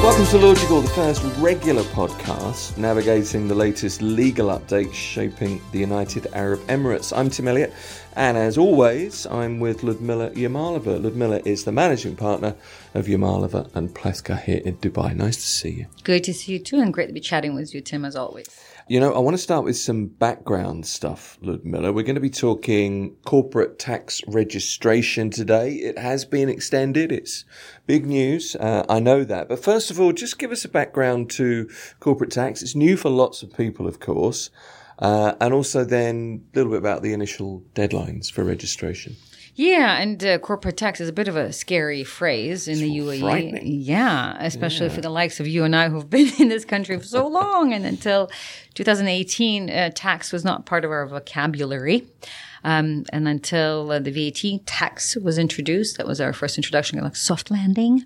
Welcome to Logical, the first regular podcast navigating the latest legal updates shaping the United Arab Emirates. I'm Tim Elliott, and as always, I'm with Ludmila Yamalova. Ludmila is the managing partner of Yamalova and Plewka here in Dubai. Nice to see you. Good to see you too, and great to be chatting with you, Tim, as always. You know, I want to start with some background stuff, Ludmila. We're going to be talking corporate tax registration today. It has been extended. It's big news. I know that. But first of all, just give us a background to corporate tax. It's new for lots of people, of course. And also then a little bit about the initial deadlines for registration. Yeah, and corporate tax is a bit of a scary phrase in the UAE. Frightening. Yeah, especially for the likes of you and I who've been in this country for so long. And until 2018, tax was not part of our vocabulary. And until the VAT tax was introduced, that was our first introduction, like soft landing.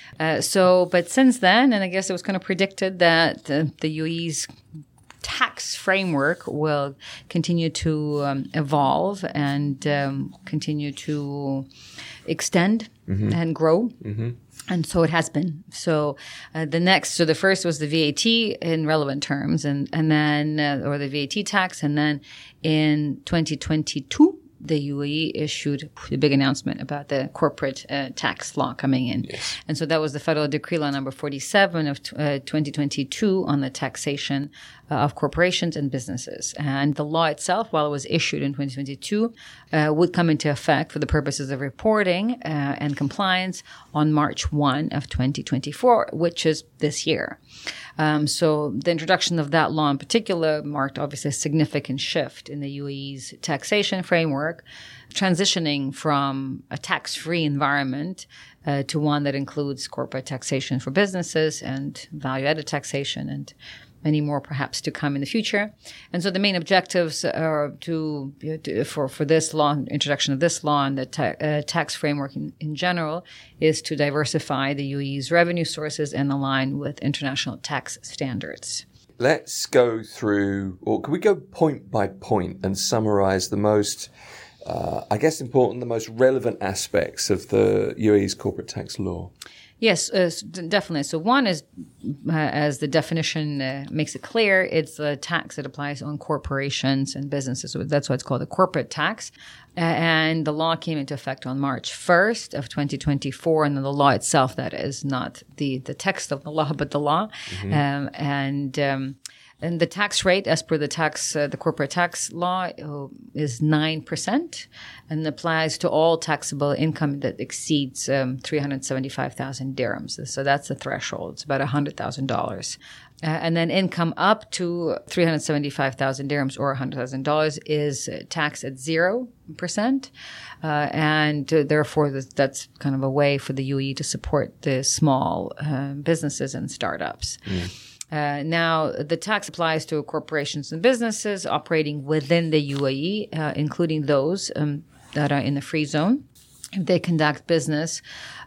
But since then, and I guess it was kind of predicted that the UAE's tax framework will continue to evolve and continue to extend and grow. Mm-hmm. And so it has been. So the first was the VAT in relevant terms, and then or the VAT tax, and then in 2022. The UAE issued a big announcement about the corporate tax law coming in. Yes. And so that was the Federal Decree Law number 47 of 2022 on the taxation of corporations and businesses. And the law itself, while it was issued in 2022, would come into effect for the purposes of reporting and compliance on March 1 of 2024, which is this year. So the introduction of that law in particular marked obviously a significant shift in the UAE's taxation framework, transitioning from a tax-free environment to one that includes corporate taxation for businesses and value-added taxation and many more perhaps to come in the future. And so the main objectives are for this law, introduction of this law and the tax framework in general is to diversify the UAE's revenue sources and align with international tax standards. Let's go through, or can we go point by point and summarize the most, important, the most relevant aspects of the UAE's corporate tax law? Yes, definitely. So one is, as the definition makes it clear, it's a tax that applies on corporations and businesses. So that's why it's called a corporate tax. And the law came into effect on March 1st of 2024. And then the law itself, that is, not the text of the law, but the law. Mm-hmm. And the tax rate, as per the corporate tax law, is 9% and applies to all taxable income that exceeds 375,000 dirhams. So that's the threshold. It's about $100,000. And then income up to 375,000 dirhams or $100,000 is taxed at 0%. And therefore, that's kind of a way for the UAE to support the small businesses and startups. Mm. Now, the tax applies to corporations and businesses operating within the UAE, including those that are in the free zone. If they conduct business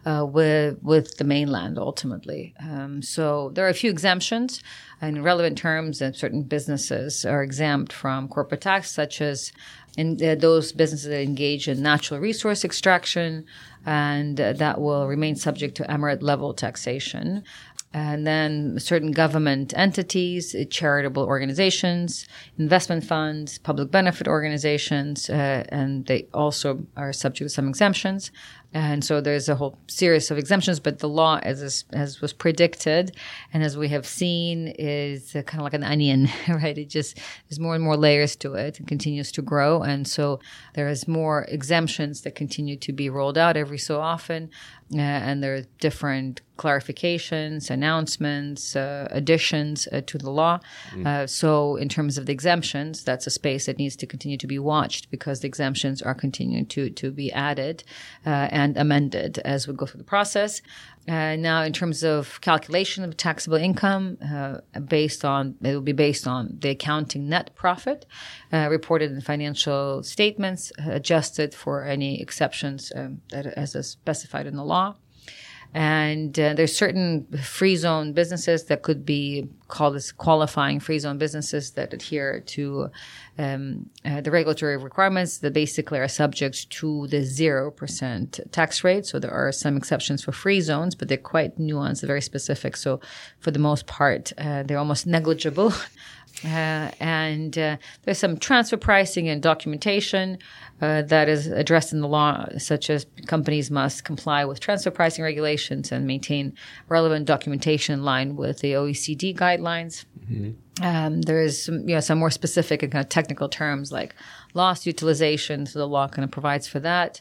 with the mainland, ultimately. So there are a few exemptions. In relevant terms, certain businesses are exempt from corporate tax, such as those businesses that engage in natural resource extraction, and that will remain subject to emirate-level taxation. And then certain government entities, charitable organizations, investment funds, public benefit organizations, and they also are subject to some exemptions. And so there's a whole series of exemptions, but the law, as was predicted and as we have seen, is kind of like an onion, right? It just, there's more and more layers to it and continues to grow. And so there is more exemptions that continue to be rolled out every so often. And there are different clarifications, announcements, additions to the law. So in terms of the exemptions, that's a space that needs to continue to be watched because the exemptions are continuing to be added and amended as we go through the process. Now, in terms of calculation of taxable income, it will be based on the accounting net profit reported in financial statements, adjusted for any exceptions that as is specified in the law. And there's certain free zone businesses that could be called as qualifying free zone businesses that adhere to the regulatory requirements that basically are subject to the 0% tax rate. So there are some exceptions for free zones, but they're quite nuanced, they're very specific. So for the most part, they're almost negligible. And there's some transfer pricing and documentation that is addressed in the law, such as companies must comply with transfer pricing regulations and maintain relevant documentation in line with the OECD guidelines. There is some more specific and kind of technical terms like loss utilization. So the law kind of provides for that.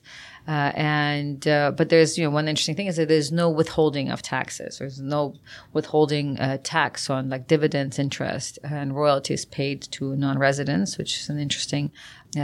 But there's, one interesting thing is that there's no withholding of taxes. There's no withholding tax on like dividends, interest, and royalties paid to non-residents, which is an interesting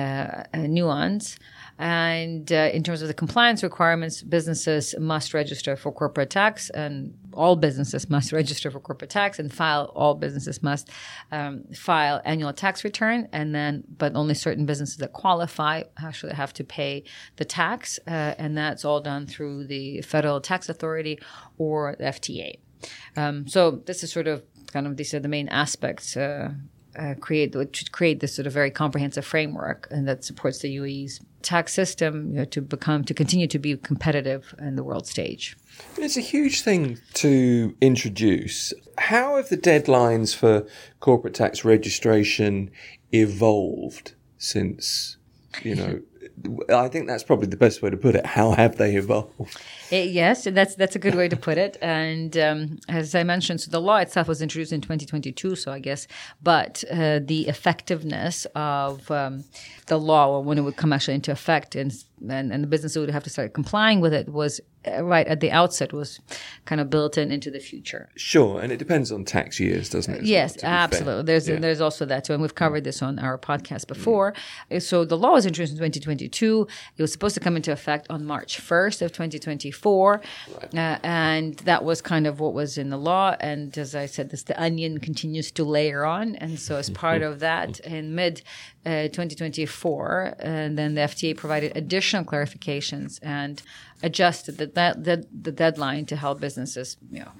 nuance. And in terms of the compliance requirements, businesses must register for corporate tax, and all businesses must register for corporate tax, and all businesses must file annual tax return, but only certain businesses that qualify actually have to pay the tax, and that's all done through the Federal Tax Authority or the FTA. So this is sort of these are the main aspects. Create this sort of very comprehensive framework and that supports the UAE's tax system to continue to be competitive in the world stage. It's a huge thing to introduce. How have the deadlines for corporate tax registration evolved since, I think that's probably the best way to put it. How have they evolved? Yes, that's a good way to put it. And as I mentioned, so the law itself was introduced in 2022, but the effectiveness of the law, or when it would come actually into effect, and the businesses would have to start complying with it, was right at the outset, was kind of built into the future. Sure, and it depends on tax years, doesn't it? Yes, absolutely. There's also that too, and we've covered this on our podcast before. So the law was introduced in 2022. It was supposed to come into effect on March 1st of 2024, and that was kind of what was in the law. And as I said, the onion continues to layer on, and so as part of that, in mid 2024, and then the FTA provided additional clarifications and adjusted the deadline to help businesses,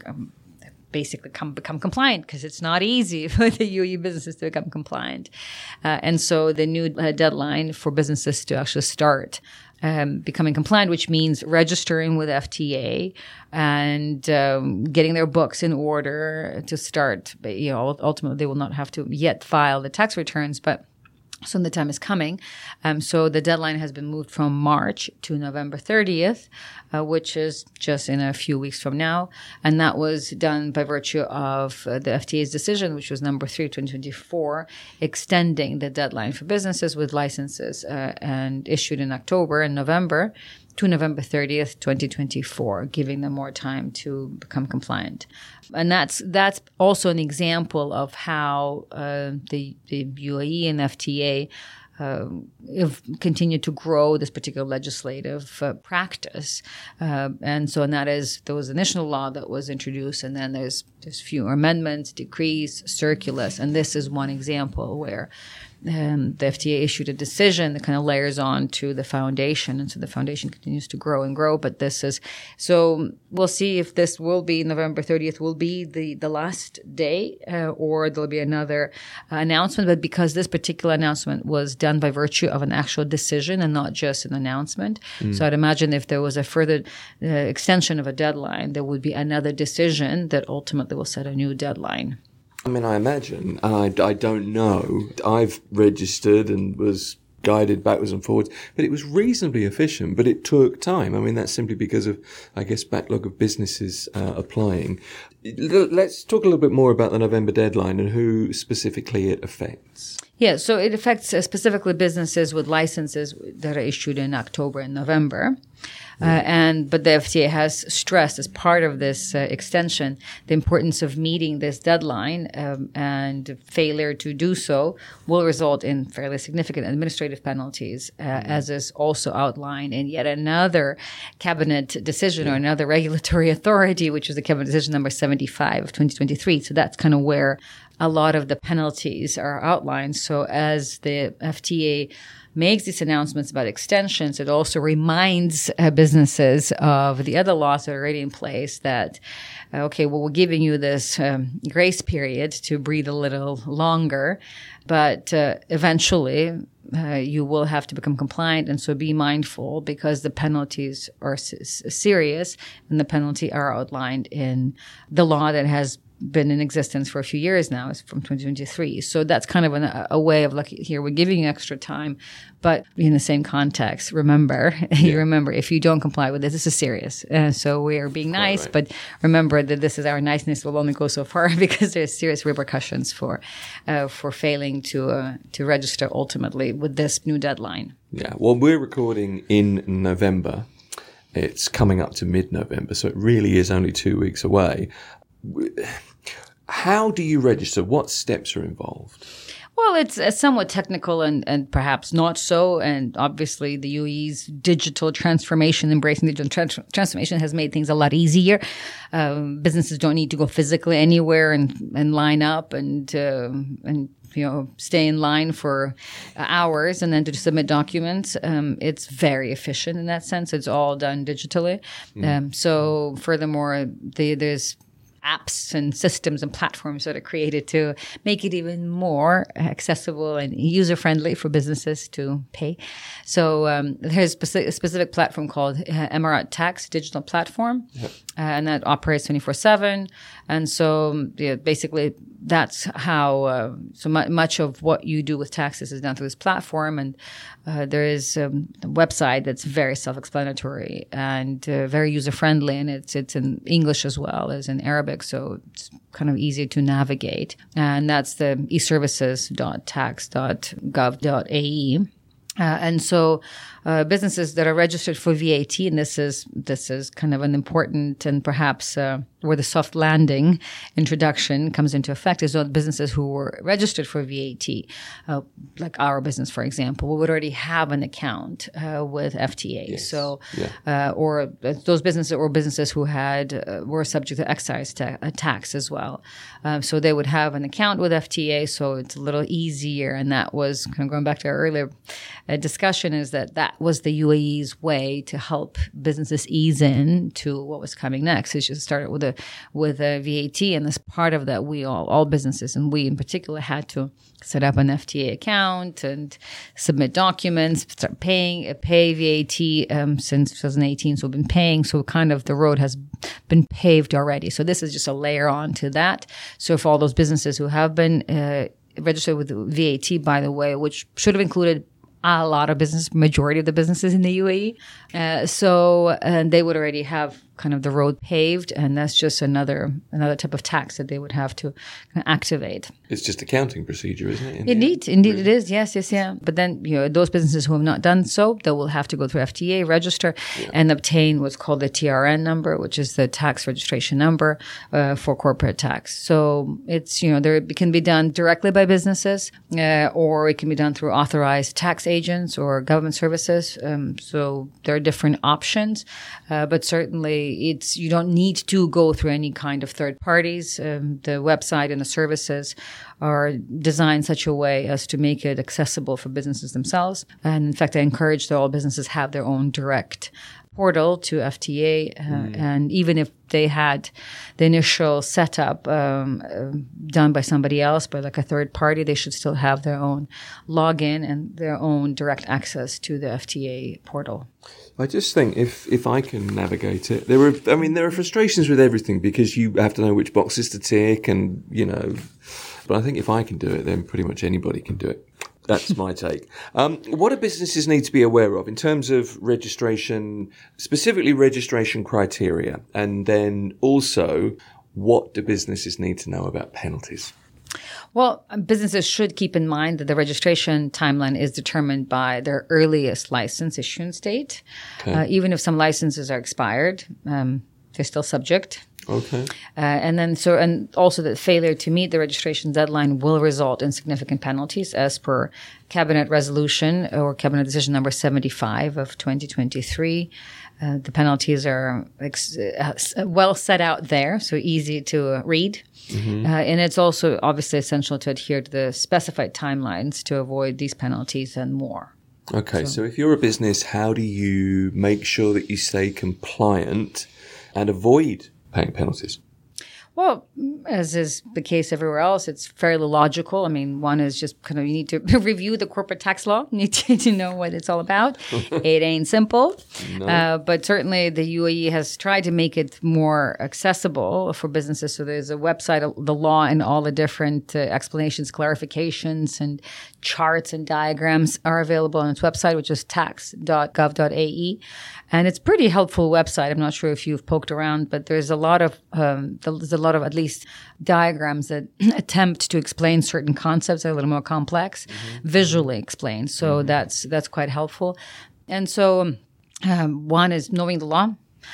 basically become compliant, because it's not easy for the UAE businesses to become compliant. And so the new deadline for businesses to actually start becoming compliant, which means registering with FTA and getting their books in order to start. Ultimately, they will not have to yet file the tax returns, but soon the time is coming. So the deadline has been moved from March to November 30th, which is just in a few weeks from now. And that was done by virtue of the FTA's decision, which was number 3, 2024, extending the deadline for businesses with licenses and issued in October and November to November 30th, 2024, giving them more time to become compliant. And that's also an example of how the UAE and FTA have continued to grow this particular legislative practice. And there was an initial law that was introduced, and then there's fewer amendments, decrees, circulars, and this is one example where the FTA issued a decision that kind of layers on to the foundation, and so the foundation continues to grow and grow. But so we'll see if this will be November 30th will be the last day, or there'll be another announcement. But because this particular announcement was done by virtue of an actual decision and not just an announcement, so I'd imagine if there was a further extension of a deadline, there would be another decision that ultimately will set a new deadline. I mean, I imagine, and I don't know, I've registered and was guided backwards and forwards, but it was reasonably efficient, but it took time. I mean, that's simply because of, I guess, backlog of businesses applying. Let's talk a little bit more about the November deadline and who specifically it affects. Yeah, so it affects specifically businesses with licenses that are issued in October and November. But the FTA has stressed as part of this extension the importance of meeting this deadline, and failure to do so will result in fairly significant administrative penalties, as is also outlined in yet another cabinet decision or another regulatory authority, which is the cabinet decision number 75 of 2023. So that's kind of where a lot of the penalties are outlined. So as the FTA makes these announcements about extensions, it also reminds businesses of the other laws that are already in place that, okay, well, we're giving you this grace period to breathe a little longer, but eventually you will have to become compliant. And so be mindful because the penalties are serious and the penalty are outlined in the law that has been in existence for a few years now. It's from 2023. So that's kind of a way of like, here, we're giving you extra time, but in the same context, remember, remember, if you don't comply with this is serious. So we are being nice, right. But remember that this is our niceness will only go so far because there's serious repercussions for failing to register ultimately with this new deadline. Yeah. Well, we're recording in November. It's coming up to mid-November, so it really is only 2 weeks away. How do you register? What steps are involved? Well, it's somewhat technical and perhaps not so. And obviously, the UAE's digital transformation, embracing digital transformation has made things a lot easier. Businesses don't need to go physically anywhere and line up and stay in line for hours and then to submit documents. It's very efficient in that sense. It's all done digitally. So furthermore, there's apps and systems and platforms that are created to make it even more accessible and user-friendly for businesses to pay. So there's a specific platform called Emirat Tax Digital Platform, and that operates 24/7. And so basically that's how so much of what you do with taxes is done through this platform. And there is a website that's very self-explanatory and very user-friendly, and it's in English as well as in Arabic, so it's kind of easy to navigate. And that's the eservices.tax.gov.ae. And so businesses that are registered for VAT, and this is kind of an important and perhaps where the soft landing introduction comes into effect, is those businesses who were registered for VAT, like our business, for example, we would already have an account with FTA. Yes. So, or those businesses or businesses who were subject to excise tax as well. So they would have an account with FTA, so it's a little easier. And that was kind of going back to our earlier discussion, is that was the UAE's way to help businesses ease in to what was coming next. It just started with a VAT, and as part of that, we all businesses, and we in particular, had to set up an FTA account and submit documents, start pay VAT since 2018. So we've been paying. So kind of the road has been paved already. So this is just a layer on to that. So for all those businesses who have been registered with VAT, by the way, which should have included a lot of majority of the businesses in the UAE. So they would already have kind of the road paved, and that's just another type of tax that they would have to activate. It's just accounting procedure, isn't it? Indeed, it is. Yes. But then, those businesses who have not done so, they will have to go through FTA, register, and obtain what's called the TRN number, which is the tax registration number for corporate tax. So it's, it can be done directly by businesses, or it can be done through authorized tax agents or government services. So there are different options, but certainly you don't need to go through any kind of third parties. The website and the services are designed such a way as to make it accessible for businesses themselves. And in fact, I encourage that all businesses have their own direct portal to FTA, and even if they had the initial setup done by somebody else, by like a third party, they should still have their own login and their own direct access to the FTA portal. I just think if I can navigate it, there are frustrations with everything because you have to know which boxes to tick, and but I think if I can do it, then pretty much anybody can do it. That's my take. What do businesses need to be aware of in terms of registration, specifically registration criteria? And then also, what do businesses need to know about penalties? Well, businesses should keep in mind that the registration timeline is determined by their earliest license issuance date. Okay. Even if some licenses are expired, they're still subject Okay. And also that failure to meet the registration deadline will result in significant penalties as per Cabinet Resolution or Cabinet Decision number 75 of 2023. The penalties are well set out there, so easy to read. And it's also obviously essential to adhere to the specified timelines to avoid these penalties and more. Okay, so if you're a business, how do you make sure that you stay compliant and avoid paying penalties? Well, as is the case everywhere else, it's fairly logical. I mean, one is just kind of you need to review the corporate tax law. You need to know what it's all about. It ain't simple. No. But certainly the UAE has tried to make it more accessible for businesses. So there's a website, the law and all the different explanations, clarifications, and charts and diagrams are available on its website, which is tax.gov.ae. And it's a pretty helpful website. I'm not sure if you've poked around, but there's a lot of at least diagrams that attempt to explain certain concepts that are a little more complex, visually explained. So that's quite helpful. And so one is knowing the law.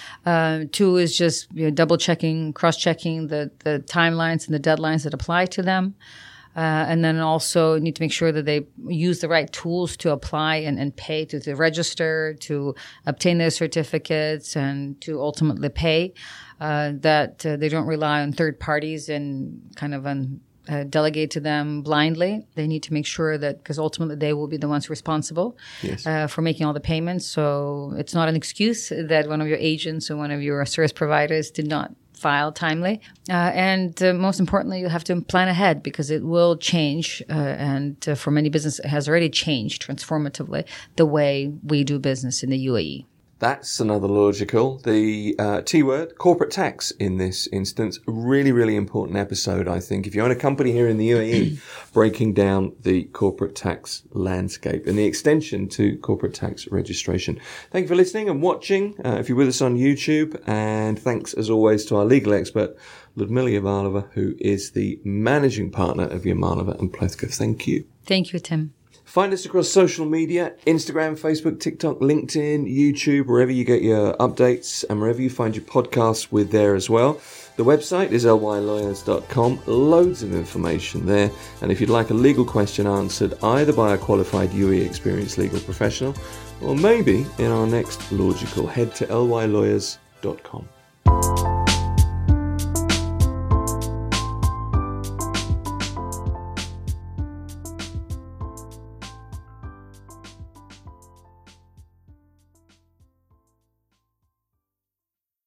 Two is just double checking, cross checking the timelines and the deadlines that apply to them. And then also need to make sure that they use the right tools to apply and pay, to register, to obtain their certificates, and to ultimately pay. That they don't rely on third parties and kind of delegate to them blindly. They need to make sure that, because ultimately they will be the ones responsible for making all the payments. So it's not an excuse that one of your agents or one of your service providers did not file timely. And most importantly, you have to plan ahead, because it will change. And for many businesses, it has already changed transformatively the way we do business in the UAE. That's another logical. The T word, corporate tax in this instance, really, really important episode, I think. If you own a company here in the UAE, breaking down the corporate tax landscape and the extension to corporate tax registration. Thank you for listening and watching. If you're with us on YouTube, and thanks as always to our legal expert, Ludmila Yamalova, who is the managing partner of Yamalova and Plethka. Thank you. Thank you, Tim. Find us across social media, Instagram, Facebook, TikTok, LinkedIn, YouTube, wherever you get your updates and wherever you find your podcasts, we're there as well. The website is lylawyers.com. Loads of information there. And if you'd like a legal question answered either by a qualified UAE experienced legal professional or maybe in our next logical, head to lylawyers.com.